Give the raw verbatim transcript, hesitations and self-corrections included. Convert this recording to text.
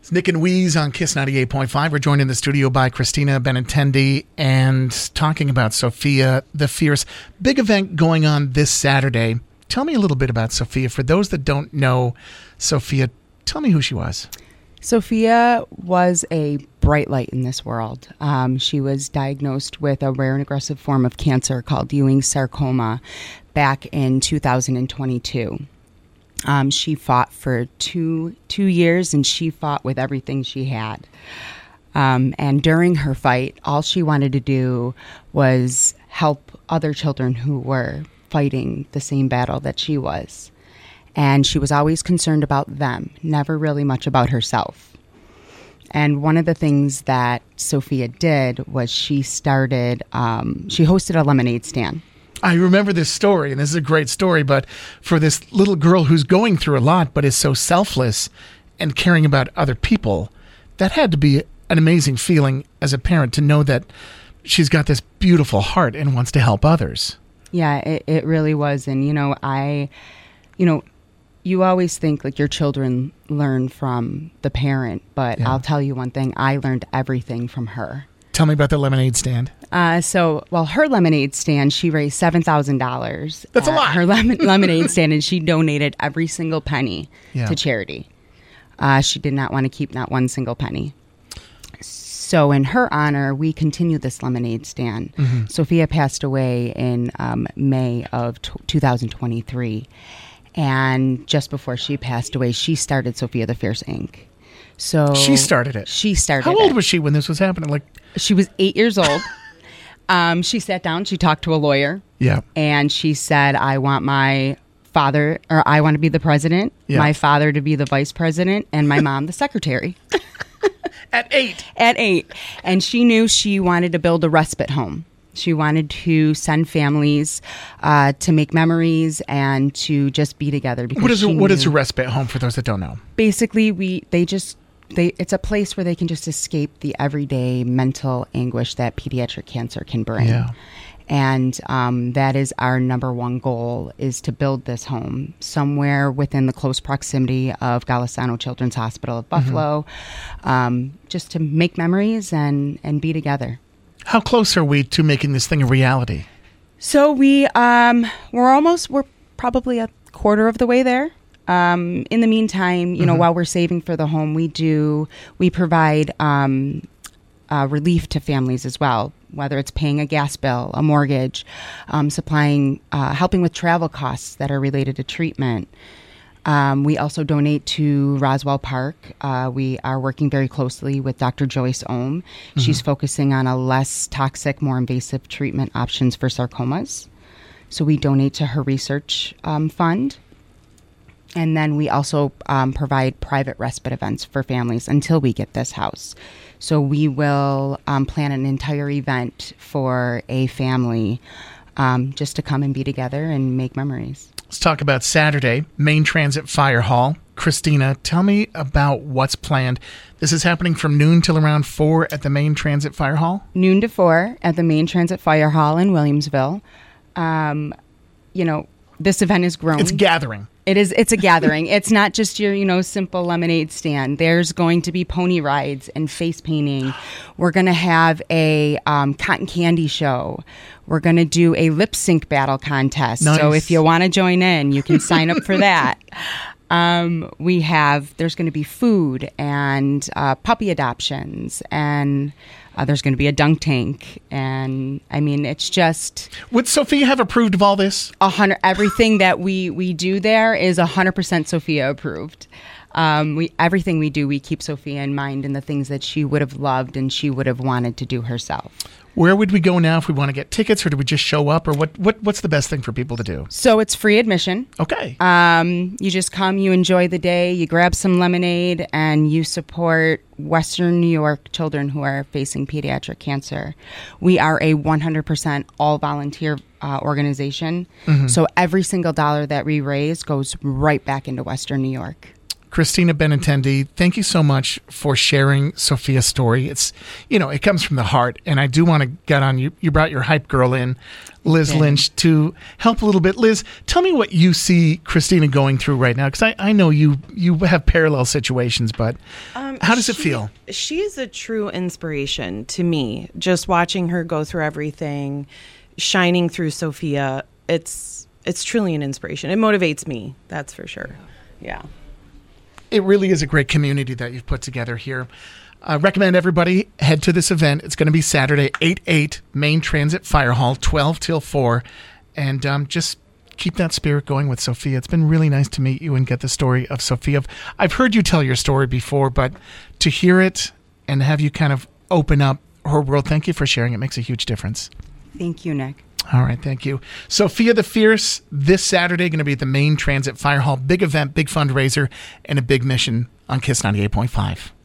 It's Nick and Weeze on Kiss ninety-eight point five. We're joined in the studio by Christina Benintendi and talking about Sophia the Fierce. Big event going on this Saturday. Tell me a little bit about Sophia. For those that don't know Sophia, tell me who she was. Sophia was a bright light in this world. Um, she was diagnosed with a rare and aggressive form of cancer called Ewing's sarcoma back in two thousand twenty-two. Um, she fought for two two years, and she fought with everything she had. Um, and during her fight, all she wanted to do was help other children who were fighting the same battle that she was. And she was always concerned about them, never really much about herself. And one of the things that Sophia did was she started, um, she hosted a lemonade stand. I remember this story, and this is a great story, but for this little girl who's going through a lot but is so selfless and caring about other people, that had to be an amazing feeling as a parent to know that she's got this beautiful heart and wants to help others. Yeah, it, it really was. And, you know, I, you know, you always think like your children learn from the parent, but yeah. I'll tell you one thing, I learned everything from her. Tell me about the lemonade stand. Uh, so, well, her lemonade stand, she raised seven thousand dollars. That's a lot. Her lemon, lemonade stand, and she donated every single penny yeah. to charity. Uh, she did not want to keep not one single penny. So in her honor, we continue this lemonade stand. Mm-hmm. Sophia passed away in um, May of t- two thousand twenty-three. And just before she passed away, she started Sophia the Fierce, Incorporated. So she started it. She started How old it. was she when this was happening? Like She was eight years old. um, she sat down, she talked to a lawyer. Yeah. And she said, I want my father, or I want to be the president, yeah. my father to be the vice president, and my mom the secretary. At eight. At eight. And she knew she wanted to build a respite home. She wanted to send families uh, to make memories and to just be together. Because what is a, she what knew, is a respite home for those that don't know? Basically, we they just they it's a place where they can just escape the everyday mental anguish that pediatric cancer can bring. Yeah. And um, that is our number one goal, is to build this home somewhere within the close proximity of Golisano Children's Hospital of Buffalo, mm-hmm. um, just to make memories and, and be together. How close are we to making this thing a reality? So we, um, we're almost, we're probably a quarter of the way there. Um, in the meantime, you mm-hmm. know, while we're saving for the home, we do, we provide um, uh, relief to families as well, whether it's paying a gas bill, a mortgage, um, supplying, uh, helping with travel costs that are related to treatment. Um, we also donate to Roswell Park. Uh, we are working very closely with Doctor Joyce Ohm. Mm-hmm. She's focusing on a less toxic, more invasive treatment options for sarcomas. So we donate to her research um, fund. And then we also um, provide private respite events for families until we get this house. So we will um, plan an entire event for a family um, just to come and be together and make memories. Let's talk about Saturday, Main Transit Fire Hall. Christina, tell me about what's planned. This is happening from noon till around four at the Main Transit Fire Hall? Noon to four at the Main Transit Fire Hall in Williamsville. Um, you know, this event is grown. It's gathering. It is. It's a gathering. It's not just your, you know, simple lemonade stand. There's going to be pony rides and face painting. We're going to have a um, cotton candy show. We're going to do a lip sync battle contest. Nice. So if you want to join in, you can sign up for that. Um, we have, there's going to be food and uh, puppy adoptions, and uh, there's going to be a dunk tank. And I mean, it's just... Would Sophia have approved of all this? A hundred, everything that we, we do there is one hundred percent Sophia approved. Um, we everything we do, we keep Sophia in mind and the things that she would have loved and she would have wanted to do herself. Where would we go now if we want to get tickets, or do we just show up, or what, what what's the best thing for people to do? So it's free admission. Okay. Um, you just come, you enjoy the day, you grab some lemonade, and you support Western New York children who are facing pediatric cancer. We are a one hundred percent all-volunteer uh, organization. Mm-hmm. So every single dollar that we raise goes right back into Western New York. Christina Benintendi, thank you so much for sharing Sophia's story. It's, you know, it comes from the heart, and I do want to get on you. You brought your hype girl in, Liz Okay. Lynch, to help a little bit. Liz, tell me what you see Christina going through right now, because I, I know you you have parallel situations, but Um, how does it she- feel? She's a true inspiration to me. Just watching her go through everything, shining through Sophia, it's it's truly an inspiration. It motivates me, that's for sure. Yeah. It really is a great community that you've put together here. I recommend everybody head to this event. It's going to be Saturday, eight eight Main Transit Fire Hall, twelve till four. And um, just keep that spirit going with Sophia. It's been really nice to meet you and get the story of Sophia. I've heard you tell your story before, but to hear it and have you kind of open up her world, thank you for sharing. It makes a huge difference. Thank you, Nick. All right, thank you. Sophia the Fierce, this Saturday, going to be at the Main Transit Fire Hall. Big event, big fundraiser, and a big mission on Kiss ninety-eight point five.